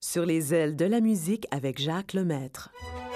Sur les ailes de la musique avec Jacques Lemaître.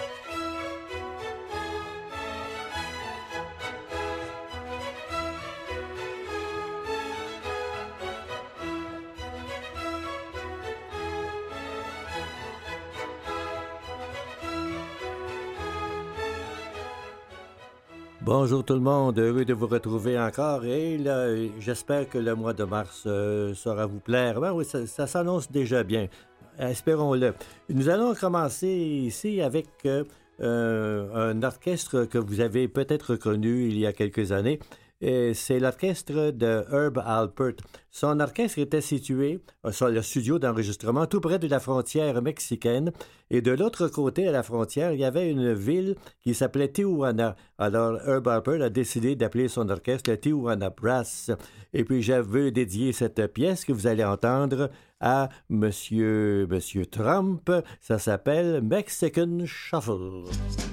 Bonjour tout le monde, heureux de vous retrouver encore et là, j'espère que le mois de mars saura vous plaire. Ben oui, ça s'annonce déjà bien, espérons-le. Nous allons commencer ici avec un orchestre que vous avez peut-être connu il y a quelques années. Et c'est l'orchestre de Herb Alpert. Son orchestre était situé sur le studio d'enregistrement tout près de la frontière mexicaine. Et de l'autre côté, à la frontière, il y avait une ville qui s'appelait Tijuana. Alors, Herb Alpert a décidé d'appeler son orchestre le Tijuana Brass. Et puis, je veux dédier cette pièce que vous allez entendre à Monsieur Trump. Ça s'appelle Mexican Shuffle.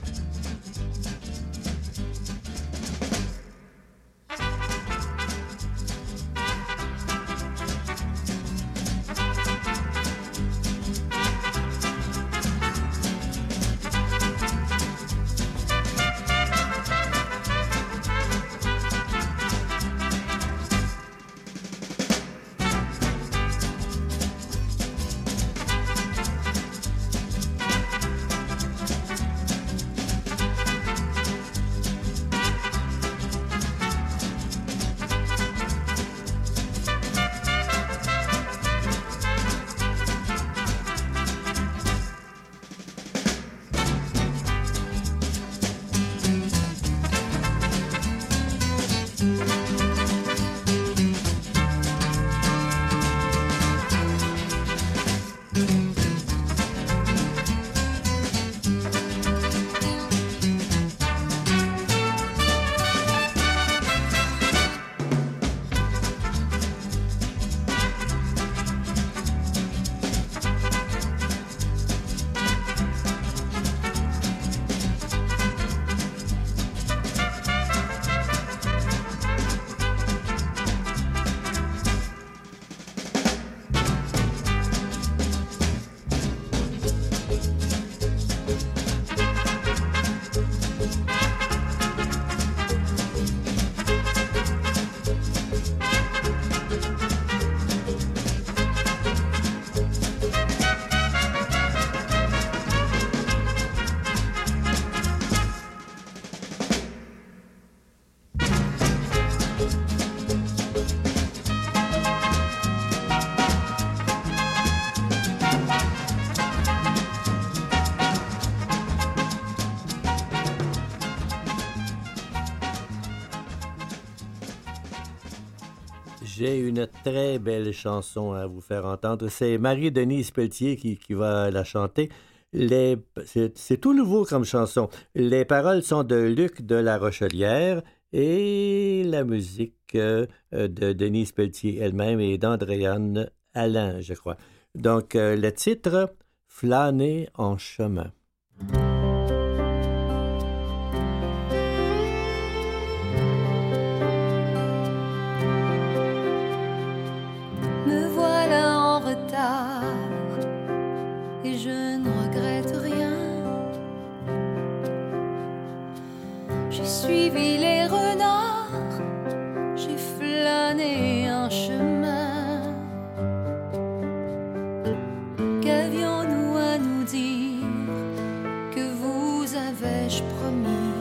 J'ai une très belle chanson à vous faire entendre. C'est Marie-Denise Pelletier qui va la chanter. C'est tout nouveau comme chanson. Les paroles sont de Luc de La Rochelière et la musique de Denise Pelletier elle-même et d'Andréane Alain, je crois. Donc, le titre, Flâner en chemin. Et je ne regrette rien. J'ai suivi les renards, j'ai flâné un chemin. Qu'avions-nous à nous dire? Que vous avais-je promis?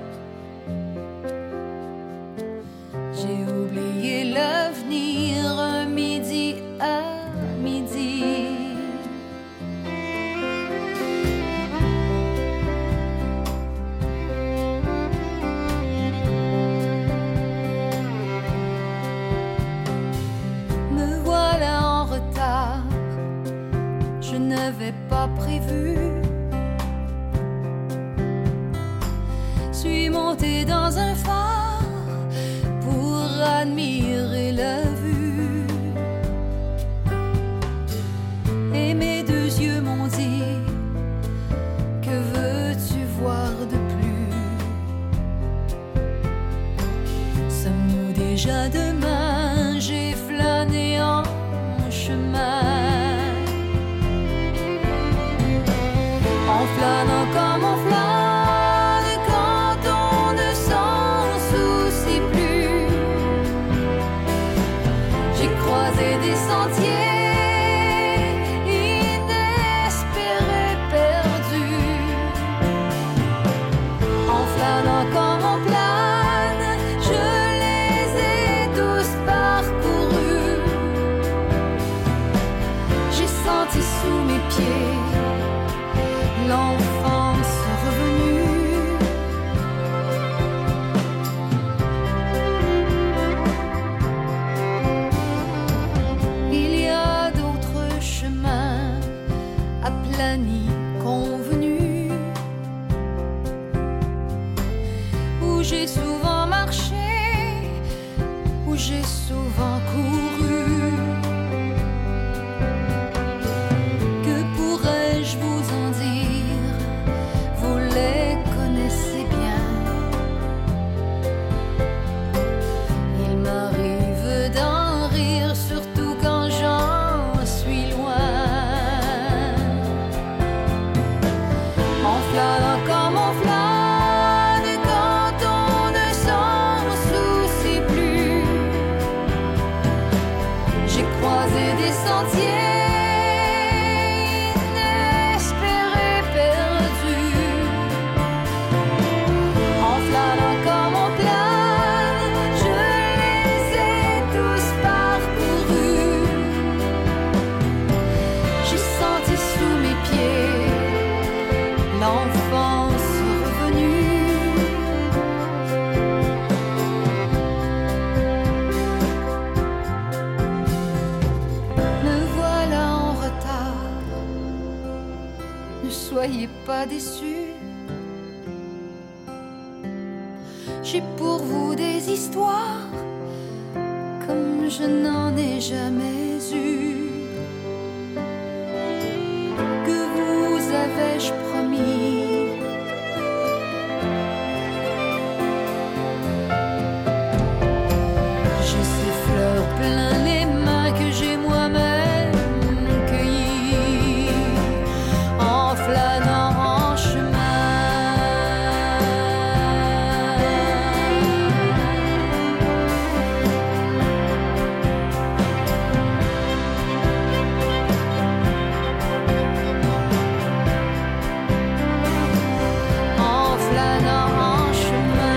J'ai oublié l'avenir un midi à midi. Je n'avais pas prévu. Suis montée dans un phare pour admirer la vue. Et mes deux yeux m'ont dit: que veux-tu voir de plus? Sommes-nous déjà demain? J'ai flâné en chemin. en flânant comme on flâne quand on ne s'en soucie plus. J'ai croisé des sentiers inespérés, perdus, en flânant comme on plane, je les ai tous parcourus. J'ai senti sous mes pieds l'enfance revenue. Il y a d'autres chemins aplanis, convenus, où j'ai souvent marché, où j'ai souvent couru. Que pourrais-je vous en dire? Vous les connaissez bien. Il m'arrive d'en rire, surtout quand j'en suis loin. En flânant comme on flâne quand on ne s'en soucie plus. J'ai croisé des sentiers inespérés, perdus, en flânant comme on plane, je les ai tous parcourus. J'ai senti sous mes pieds l'enfance revenue. Me voilà en retard, ne soyez pas déçus. J'ai pour vous des histoires comme je n'en ai jamais eu. Que vous avais-je promis? J'ai ces fleurs plein les mains que j'ai moi-même cueillies en flânant en chemin. En flânant en chemin.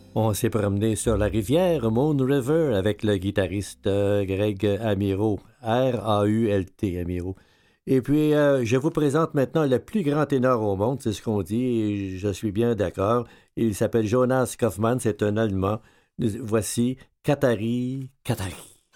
On s'est promené sur la rivière Moon River avec le guitariste Greg Amirault, R-A-U-L-T, Amirault. Et puis, je vous présente maintenant le plus grand ténor au monde, c'est ce qu'on dit, et je suis bien d'accord. Il s'appelle Jonas Kaufmann, c'est un Allemand. Voici Qatari, Qatari.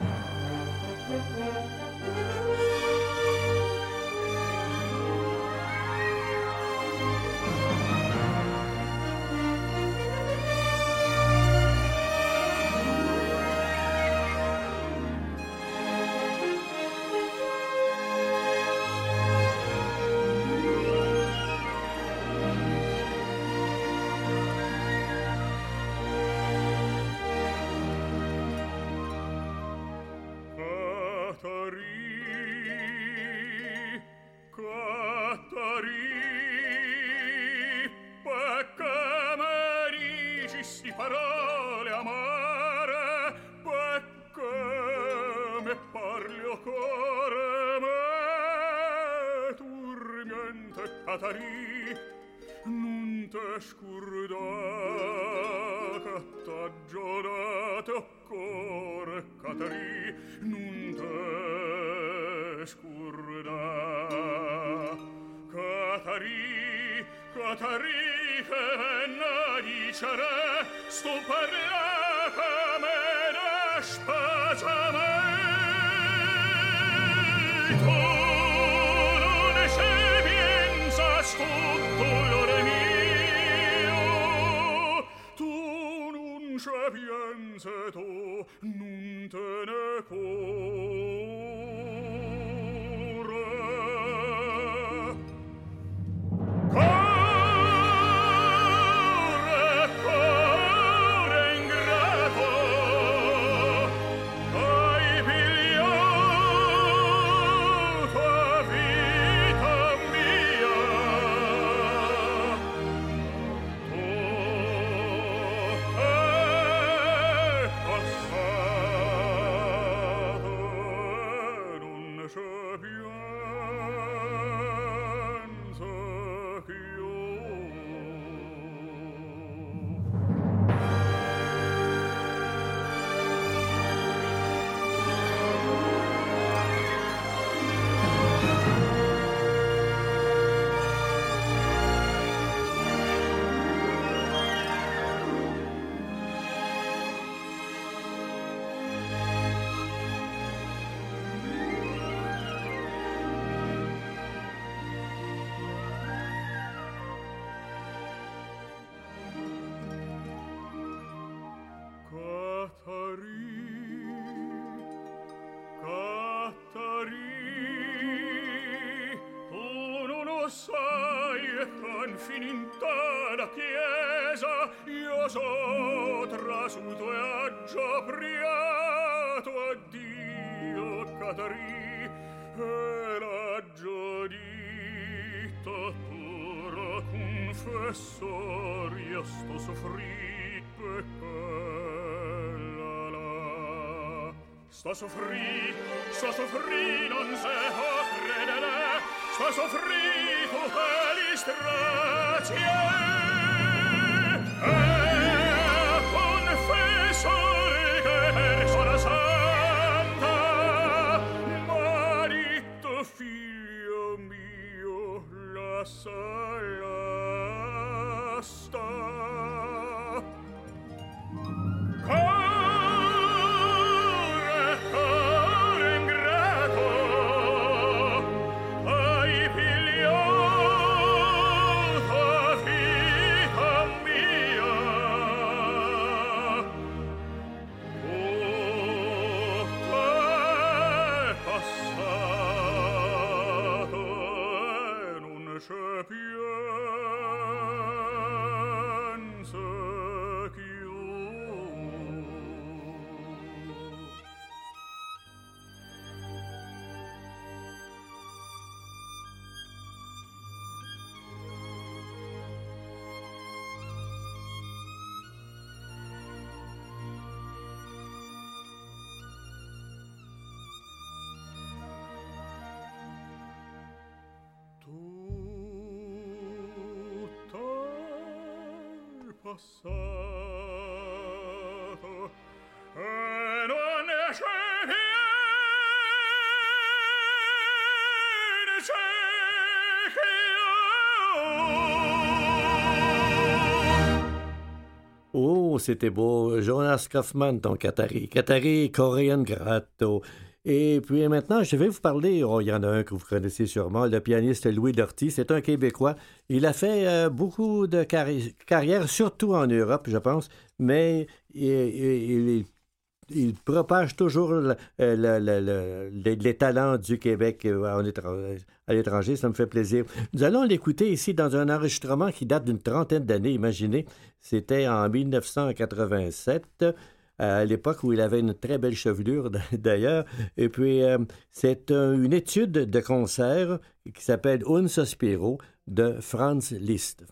Non te scurda che t'aggio dato cuore, Qatari, non te scurda. Qatari, Qatari, che venna dicere, sto parla che me ne spasame. Tutto l'ore mio, tu non sapienza tu, non te ne cura. Core ingrato, hai pigliato a vita mia. Finita la chiesa, io so trasuto e aggiapriato a Dio, Qatari, e l'aggio dito puro confessor, io sto soffrit per quella là. Sto soffrit, non se può credere, sto soffrito per istrazie e confesso che persona santa marito figlio mio la sala sta. Core ingrato, hai pigliato a vita mia. Tutto è passato e non c'è pienza più. Tutto è passato Oh, c'était beau. Jonas Kaufmann, ton Qatari. Qatari Korean Grotto. Et puis maintenant, je vais vous parler, oh, il y en a un que vous connaissez sûrement, le pianiste Louis Lortie. C'est un Québécois. Il a fait beaucoup de carrière, surtout en Europe, je pense, mais il propage toujours les talents du Québec à l'étranger. Ça me fait plaisir. Nous allons l'écouter ici dans un enregistrement qui date d'une trentaine d'années, imaginez. C'était en 1987, à l'époque où il avait une très belle chevelure d'ailleurs. Et puis, c'est une étude de concert qui s'appelle Un Sospiro de Franz Liszt.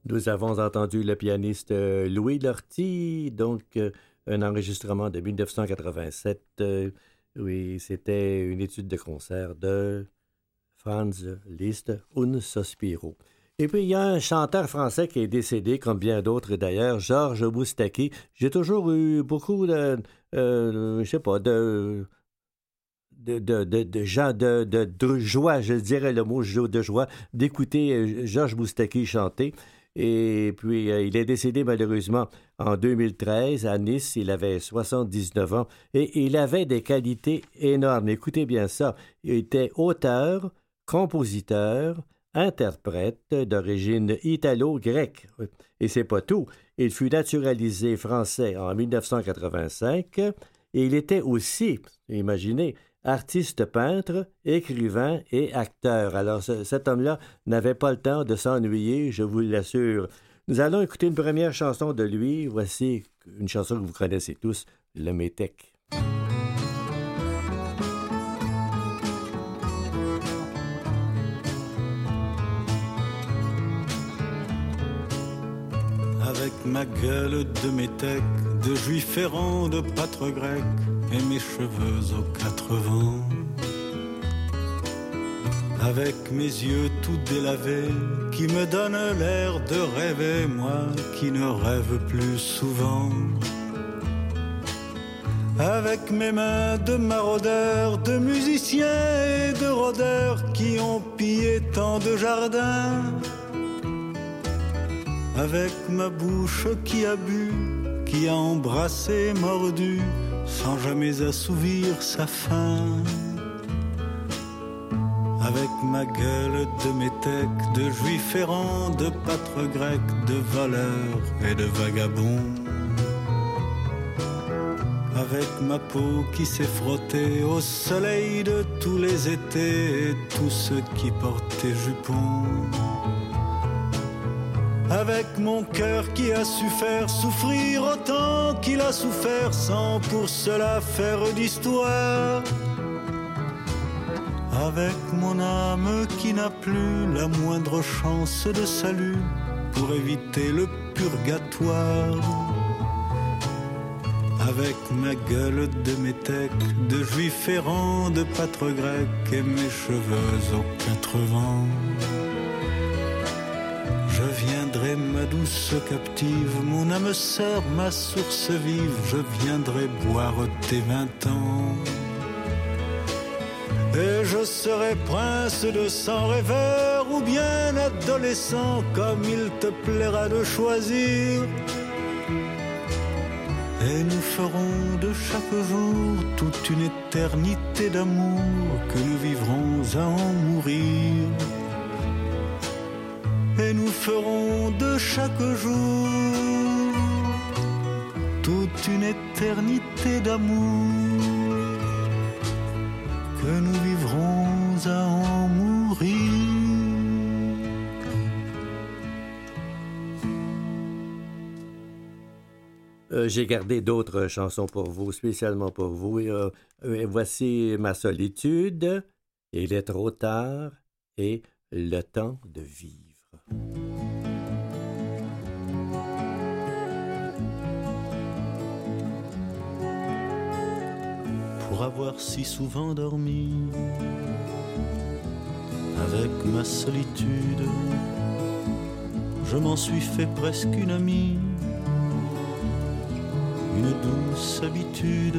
Nous avons entendu le pianiste Louis Lortie, donc un enregistrement de 1987. Oui, c'était une étude de concert de Franz Liszt, Un Sospiro. Et puis, il y a un chanteur français qui est décédé, comme bien d'autres d'ailleurs, Georges Moustaki. J'ai toujours eu beaucoup de joie, je dirais le mot de joie, d'écouter Georges Moustaki chanter. Et puis, il est décédé malheureusement en 2013 à Nice. Il avait 79 ans et il avait des qualités énormes. Écoutez bien ça. Il était auteur, compositeur, interprète d'origine italo-grecque. Et c'est pas tout. Il fut naturalisé français en 1985 et il était aussi, imaginez, artiste peintre, écrivain et acteur. Alors, cet homme-là n'avait pas le temps de s'ennuyer, je vous l'assure. Nous allons écouter une première chanson de lui. Voici une chanson que vous connaissez tous, Le Métèque. Avec ma gueule de métèque, de juif errant, de pâtre grec, et mes cheveux aux 4 vents. Avec mes yeux tout délavés, qui me donnent l'air de rêver, moi qui ne rêve plus souvent. Avec mes mains de maraudeurs, de musiciens et de rôdeurs, qui ont pillé tant de jardins. Avec ma bouche qui a bu, qui a embrassé, mordu, sans jamais assouvir sa faim. Avec ma gueule de métèque, de juif errant, de pâtre grec, de voleur et de vagabond. Avec ma peau qui s'est frottée au soleil de tous les étés et tous ceux qui portaient jupons. Avec mon cœur qui a su faire souffrir autant qu'il a souffert sans pour cela faire d'histoire. Avec mon âme qui n'a plus la moindre chance de salut pour éviter le purgatoire. Avec ma gueule de métèque, de juif errant, de pâtre grec et mes cheveux aux 4 vents. Je viendrai ma douce captive, mon âme sœur, ma source vive, je viendrai boire tes 20 ans. Et je serai prince de sang rêveur ou bien adolescent, comme il te plaira de choisir. Et nous ferons de chaque jour toute une éternité d'amour que nous vivrons à en mourir. Et nous ferons de chaque jour toute une éternité d'amour que nous vivrons à en mourir. J'ai gardé d'autres chansons pour vous, spécialement pour vous. Et voici Ma solitude, Il est trop tard et Le temps de vivre. Pour avoir si souvent dormi avec ma solitude, je m'en suis fait presque une amie, une douce habitude.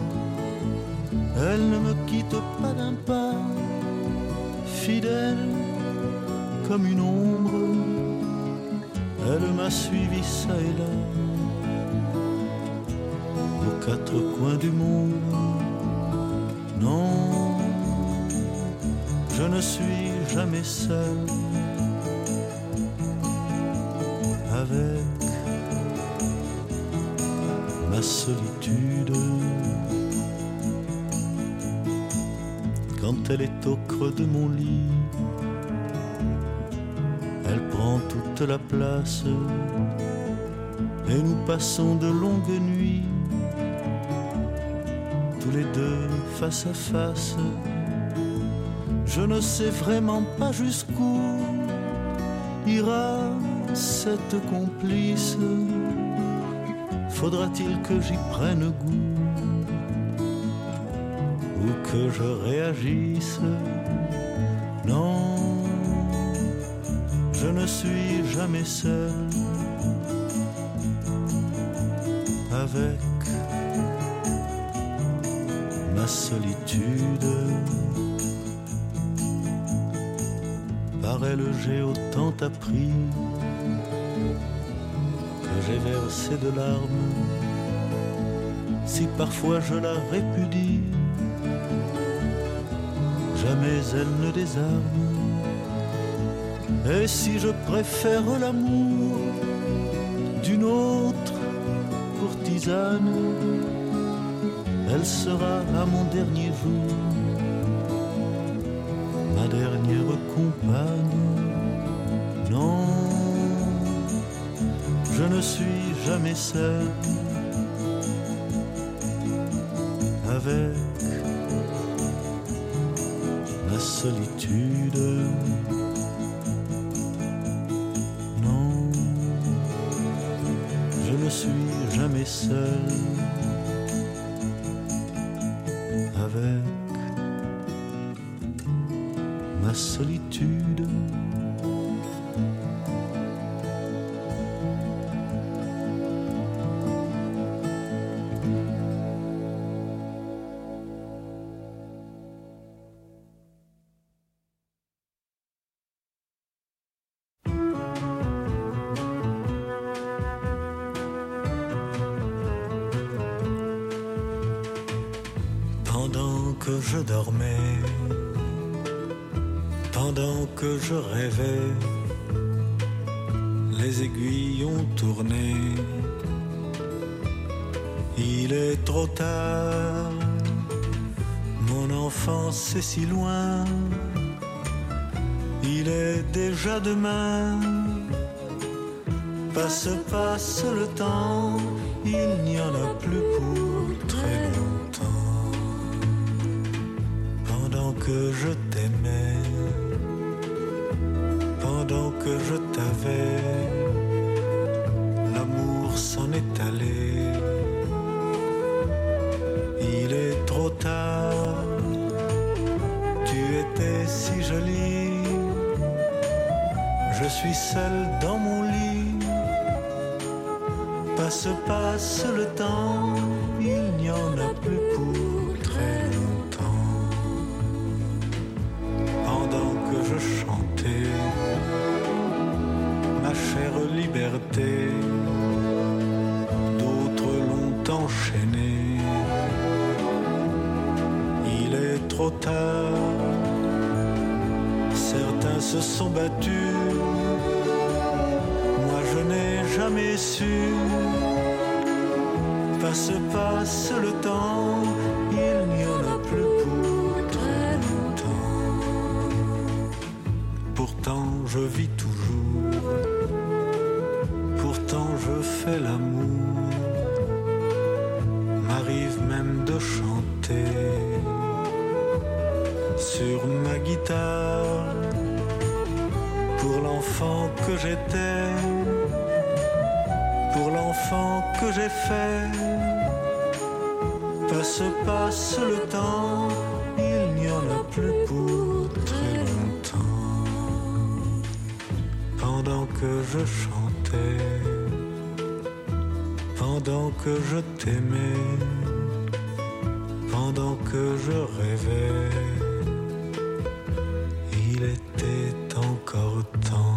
Elle ne me quitte pas d'un pas, fidèle comme une ombre. Elle m'a suivi ça et là, aux 4 coins du monde. Non, je ne suis jamais seul avec ma solitude. Quand elle est au creux de mon lit, elle prend toute la place et nous passons de longues nuits, tous les deux face à face. Je ne sais vraiment pas jusqu'où ira cette complice, faudra-t-il que j'y prenne goût ou que je réagisse? Non, je ne suis jamais seul avec ma solitude. Par elle j'ai autant appris que j'ai versé de larmes. Si parfois je la répudie, jamais elle ne désarme. Et si je préfère l'amour d'une autre courtisane, elle sera à mon dernier jour ma dernière compagne. Non, je ne suis jamais seul avec ma solitude. Non, je ne suis jamais seul avec ma solitude. Pendant que je dormais, pendant que je rêvais, les aiguilles ont tourné. Il est trop tard, mon enfance est si loin. Il est déjà demain, passe le temps, il n'y en a plus pour très longtemps. Pendant que je t'aimais, pendant que je t'avais, l'amour s'en est allé. Il est trop tard, tu étais si jolie. Je suis seul dans mon lit. Passe le temps, il n'y en a plus pour très longtemps. Pendant que je chantais ma chère liberté, d'autres l'ont enchaîné. Il est trop tard, certains se sont battus, moi je n'ai jamais su. Passe le temps, il n'y en a plus pour très longtemps. Pourtant je vis toujours, pourtant je fais l'amour, m'arrive même de chanter sur ma guitare pour l'enfant que j'étais, pour l'enfant que j'ai fait. Passe le temps, il n'y en a plus pour très longtemps. Pendant que je chantais, pendant que je t'aimais, pendant que je rêvais, il était encore temps.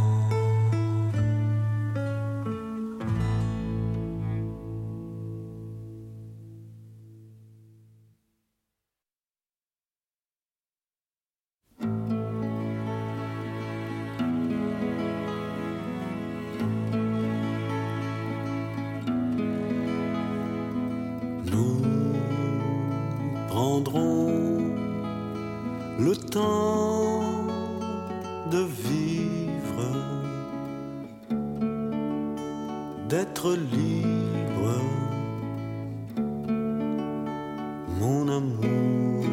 Le temps de vivre, d'être libre, mon amour,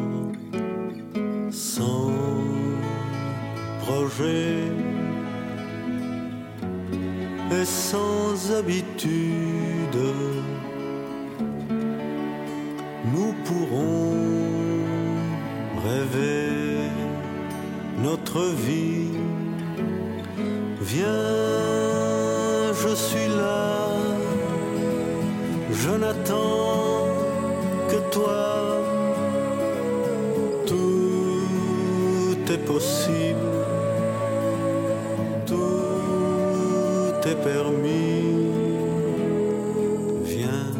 sans projet, et sans habitude, nous pourrons rêver notre vie. Viens, je suis là, je n'attends que toi. Tout est possible, tout est permis. Viens,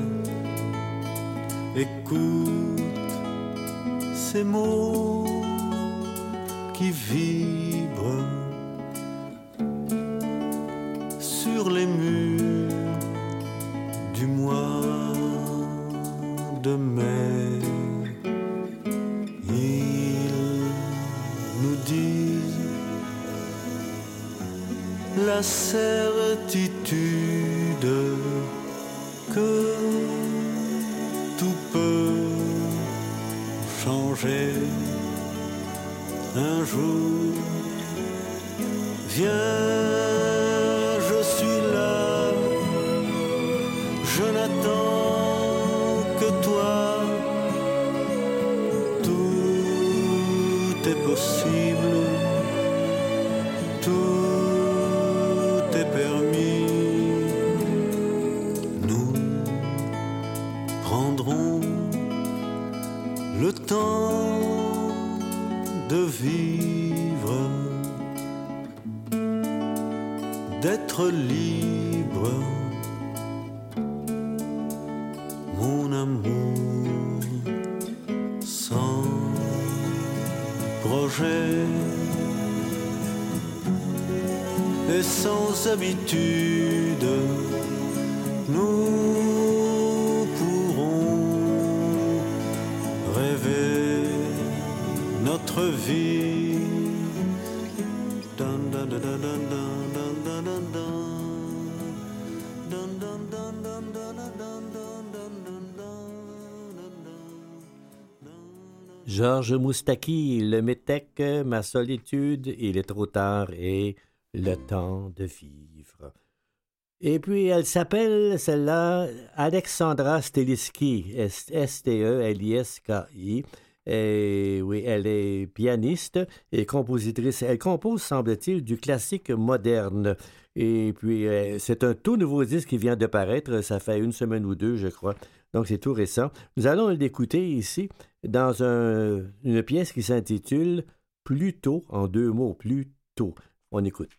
écoute ces mots qui vibrent sur les murs du mois de mai. Ils nous disent la certitude que tout peut changer un jour. Viens, je suis là, je n'attends que toi. Tout est possible, tout est permis. Nous prendrons le temps de vivre, d'être libre, mon amour, sans projet et sans habitude. Nous pourrons rêver notre vie. Dun, dun, dun, dun, dun, dun, dun, dun, dun. Dun, dun, dun, dun, dun, dun, dun, dun, dun, dun. Georges Moustaki, Le Métèque, Ma solitude, Il est trop tard et Le temps de vivre. Et puis, elle s'appelle, celle-là, Alexandra Steliski, S-T-E-L-I-S-K-I. Et oui, elle est pianiste et compositrice. Elle compose, semble-t-il, du classique moderne. Et puis, c'est un tout nouveau disque qui vient de paraître. Ça fait une semaine ou deux, je crois. Donc, c'est tout récent. Nous allons l'écouter ici dans une pièce qui s'intitule « Plus tôt », en deux mots, « Plus tôt ». On écoute.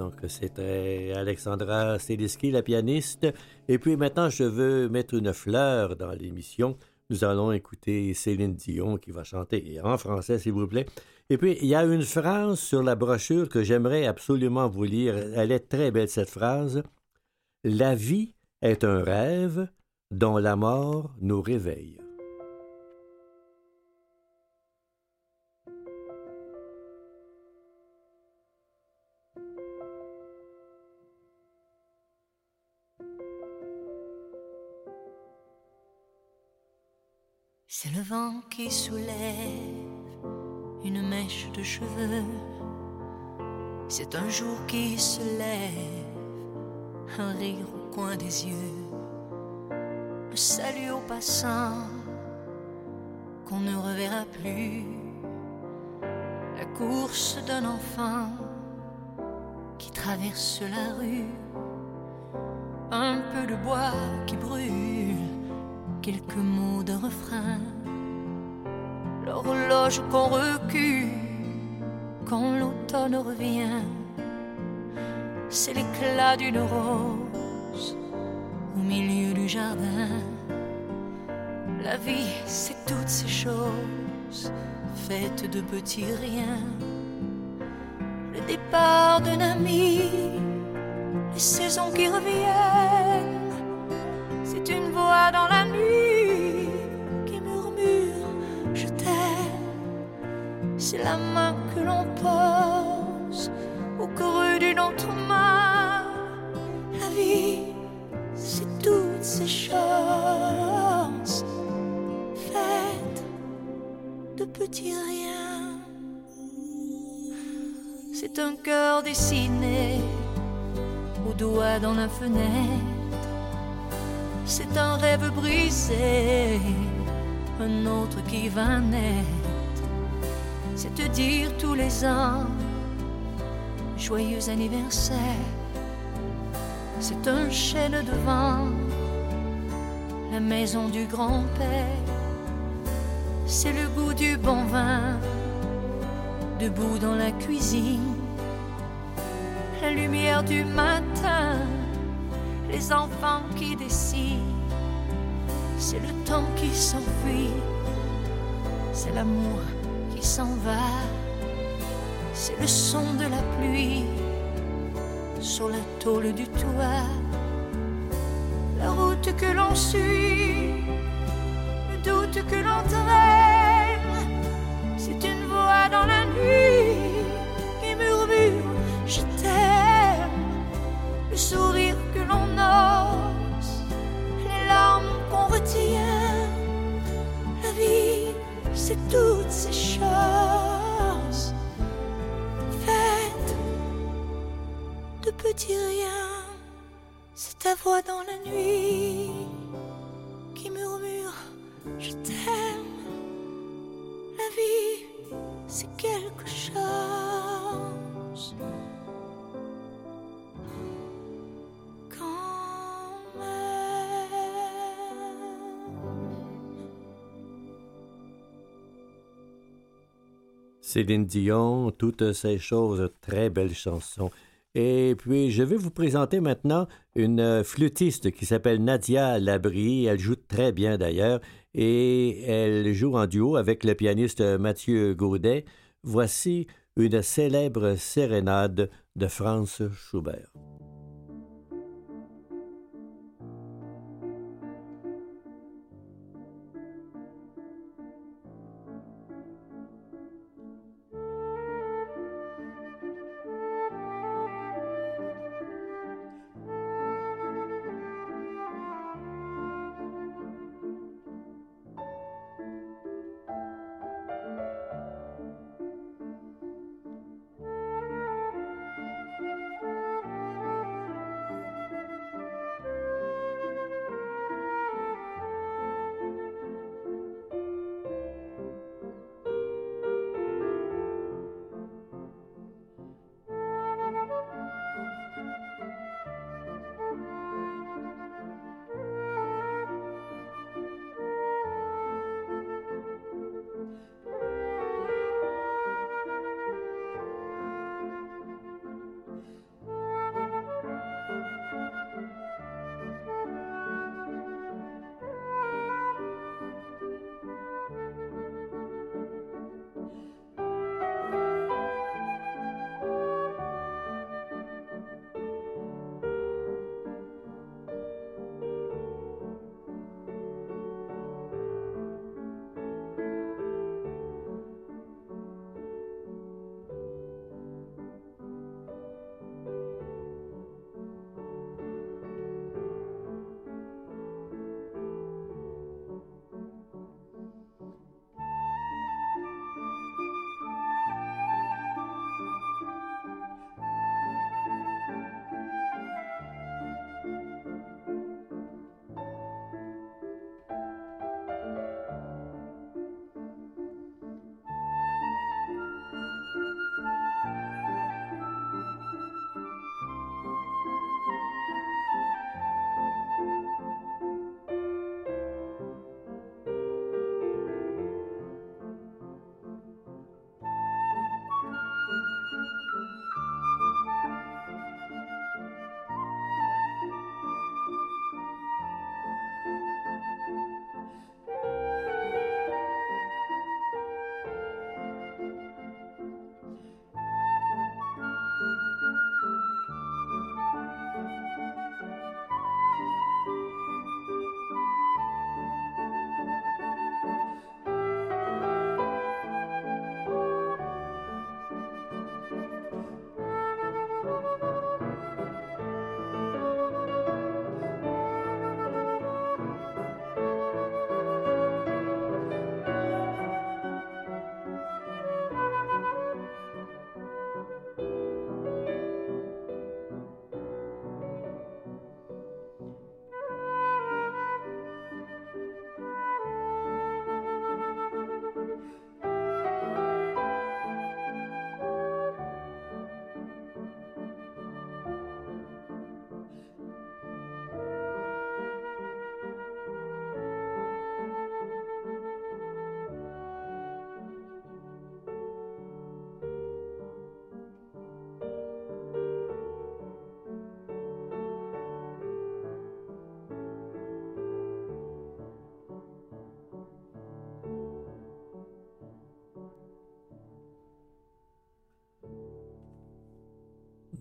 Donc, c'était Alexandra Seliski, la pianiste. Et puis maintenant, je veux mettre une fleur dans l'émission. Nous allons écouter Céline Dion qui va chanter en français, s'il vous plaît. Et puis, il y a une phrase sur la brochure que j'aimerais absolument vous lire. Elle est très belle, cette phrase. « La vie est un rêve dont la mort nous réveille. » C'est le vent qui soulève une mèche de cheveux. C'est un jour qui se lève, un rire au coin des yeux, le salut aux passants qu'on ne reverra plus, la course d'un enfant qui traverse la rue, un peu de bois qui brûle, quelques mots de refrain, l'horloge qu'on recule quand l'automne revient. C'est l'éclat d'une rose au milieu du jardin. La vie, c'est toutes ces choses faites de petits riens. Le départ d'un ami, les saisons qui reviennent. C'est une voix dans la nuit qui murmure « Je t'aime ». C'est la main que l'on pose au creux d'une autre main. La vie, c'est toutes ces choses faites de petits riens. C'est un cœur dessiné au doigt dans la fenêtre. C'est un rêve brisé, un autre qui va naître. C'est te dire tous les ans joyeux anniversaire. C'est un chêne devant la maison du grand-père. C'est le goût du bon vin debout dans la cuisine. La lumière du matin, les enfants qui dessinent. C'est le temps qui s'enfuit, c'est l'amour qui s'en va. C'est le son de la pluie sur la tôle du toit. La route que l'on suit, le doute que l'on traîne. C'est une voix dans la nuit qui murmure « Je t'aime ». Le sourire que l'on ose, les larmes qu'on retient. La vie, c'est toutes ces choses faites de petits riens. C'est ta voix dans la nuit qui murmure « Je t'aime ». La vie, c'est quelque chose. Céline Dion, toutes ces choses, très belle chanson. Et puis, je vais vous présenter maintenant une flûtiste qui s'appelle Nadia Labrie. Elle joue très bien d'ailleurs et elle joue en duo avec le pianiste Mathieu Gaudet. Voici une célèbre sérénade de Franz Schubert.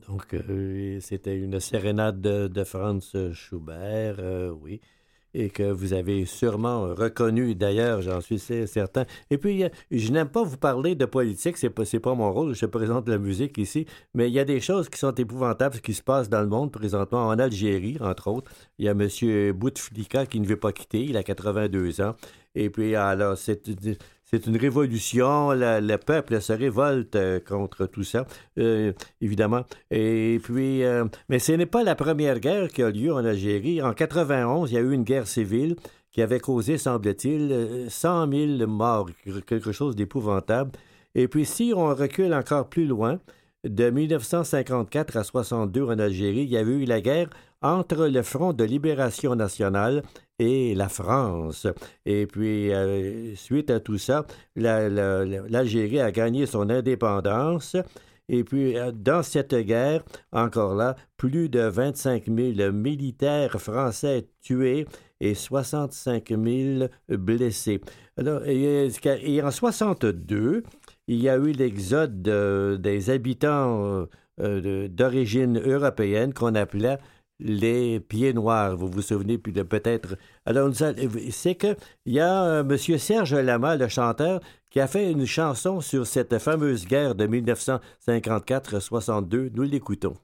Donc, c'était une sérénade de Franz Schubert, oui, et que vous avez sûrement reconnu, d'ailleurs, j'en suis certain. Et puis, je n'aime pas vous parler de politique, c'est pas mon rôle, je présente la musique ici, mais il y a des choses qui sont épouvantables, ce qui se passe dans le monde présentement, en Algérie, entre autres. Il y a M. Bouteflika qui ne veut pas quitter, il a 82 ans, et puis, alors, c'est une révolution, le peuple se révolte contre tout ça, évidemment. Et puis, mais ce n'est pas la première guerre qui a lieu en Algérie. En 91, il y a eu une guerre civile qui avait causé, semble-t-il, 100 000 morts, quelque chose d'épouvantable. Et puis, si on recule encore plus loin, de 1954 à 62 en Algérie, il y avait eu la guerre entre le Front de libération nationale et la France. Et puis, suite à tout ça, l'Algérie a gagné son indépendance. Et puis, dans cette guerre, encore là, plus de 25 000 militaires français tués et 65 000 blessés. Alors, et en 62, il y a eu l'exode des habitants d'origine européenne qu'on appelait les Pieds Noirs. Vous vous souvenez peut-être. Alors, c'est qu'il y a M. Serge Lama, le chanteur, qui a fait une chanson sur cette fameuse guerre de 1954-62. Nous l'écoutons.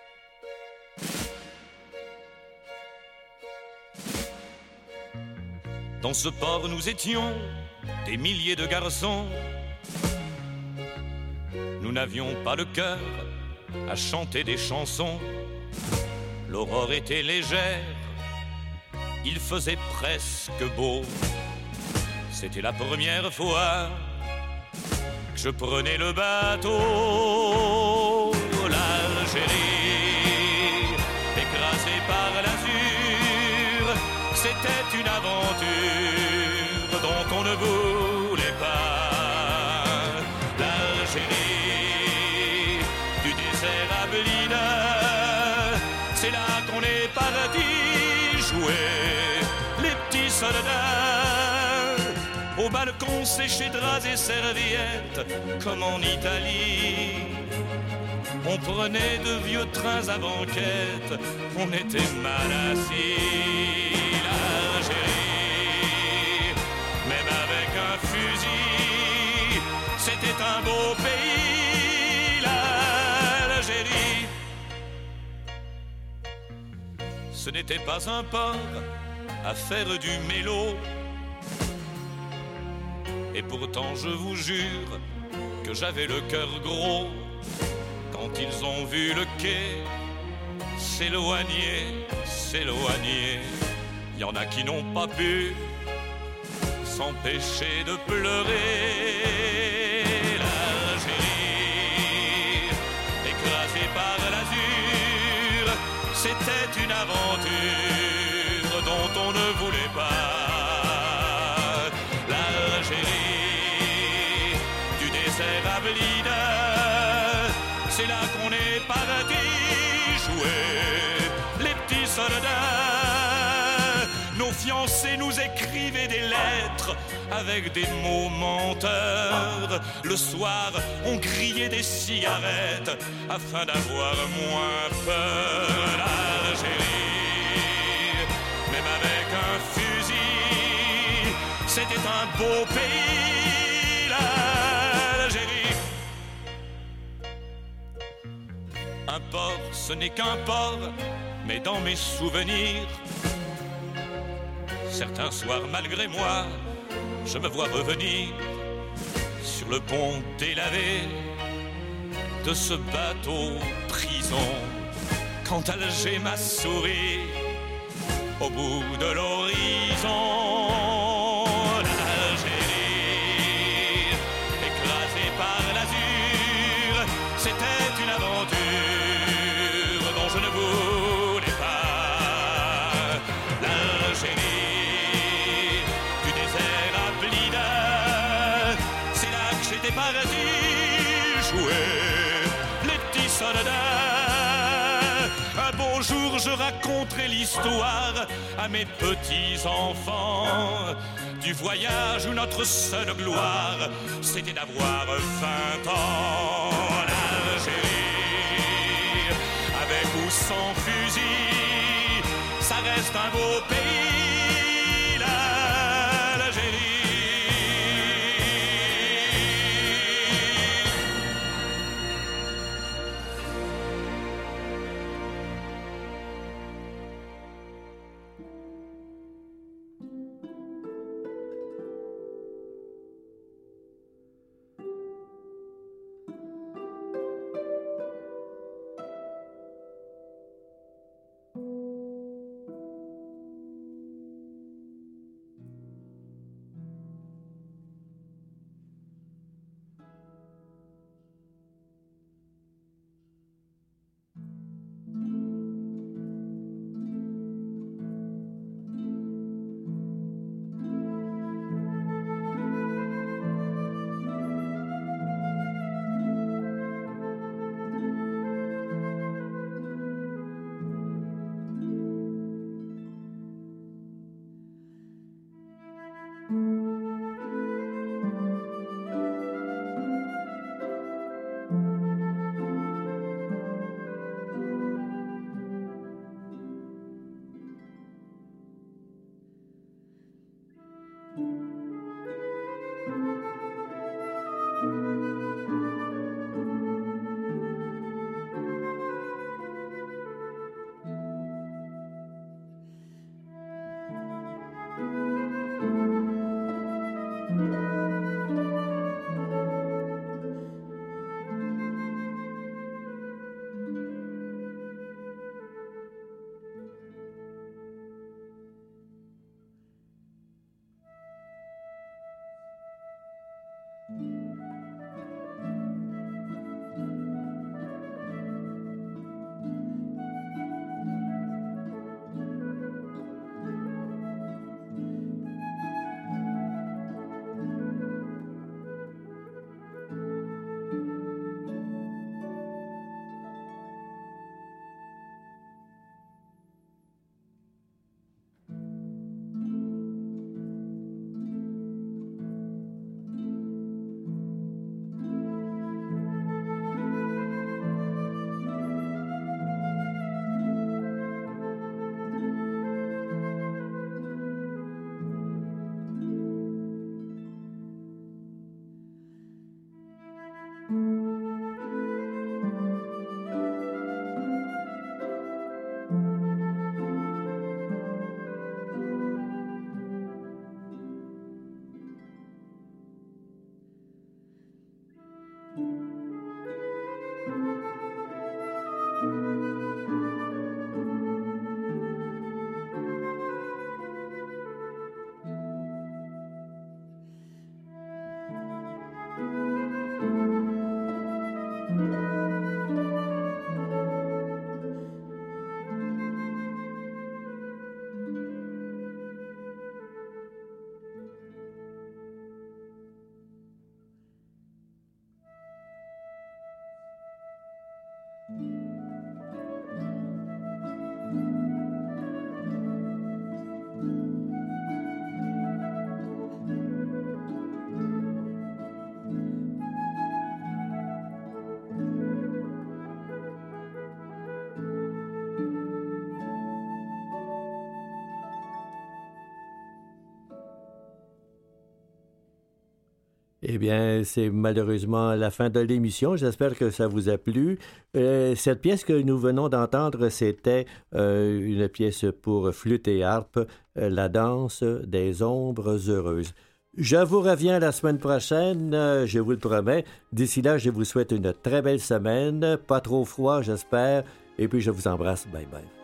Dans ce port, nous étions des milliers de garçons. Nous n'avions pas le cœur à chanter des chansons. L'aurore était légère, il faisait presque beau. C'était la première fois que je prenais le bateau. L'Algérie, écrasée par l'azur, c'était une aventure dont on ne voulait pas. L'Algérie, du désert à Blida, c'est là qu'on est parti jouer les petits soldats. Au balcon séché draps et serviettes, comme en Italie. On prenait de vieux trains à banquette, on était mal assis. L'Algérie, même avec un fusil, c'était un beau pays. L'Algérie, ce n'était pas un port à faire du mélo. Et pourtant je vous jure que j'avais le cœur gros quand ils ont vu le quai s'éloigner, s'éloigner. Il y en a qui n'ont pas pu s'empêcher de pleurer. L'Algérie, écrasée par l'azur, c'était une aventure dont on ne voulait pas. L'Algérie, du désert à Blida, c'est là qu'on est parti jouer les petits soldats. Nos fiancés nous écrivaient des lettres avec des mots menteurs. Le soir, on grillait des cigarettes afin d'avoir moins peur. L'Algérie, même avec un fusil, c'était un beau pays. L'Algérie, un port, ce n'est qu'un port, mais dans mes souvenirs, certains soirs, malgré moi, je me vois revenir sur le pont délavé de ce bateau prison. Quand Alger m'a souri au bout de l'horizon. L'Algérie, écrasée par l'azur, c'était une aventure dont je ne voulais pas. L'Algérie, du désert à Blida, c'est là que j'étais parti jouer les petits soldats. Un beau jour, je raconterai l'histoire à mes petits-enfants du voyage où notre seule gloire, c'était d'avoir 20 ans. L'Algérie, Eh bien, c'est malheureusement la fin de l'émission. J'espère que ça vous a plu. Cette pièce que nous venons d'entendre, c'était une pièce pour flûte et harpe, La danse des ombres heureuses. Je vous reviens la semaine prochaine, je vous le promets. D'ici là, je vous souhaite une très belle semaine, pas trop froid, j'espère. Et puis, je vous embrasse. Bye bye.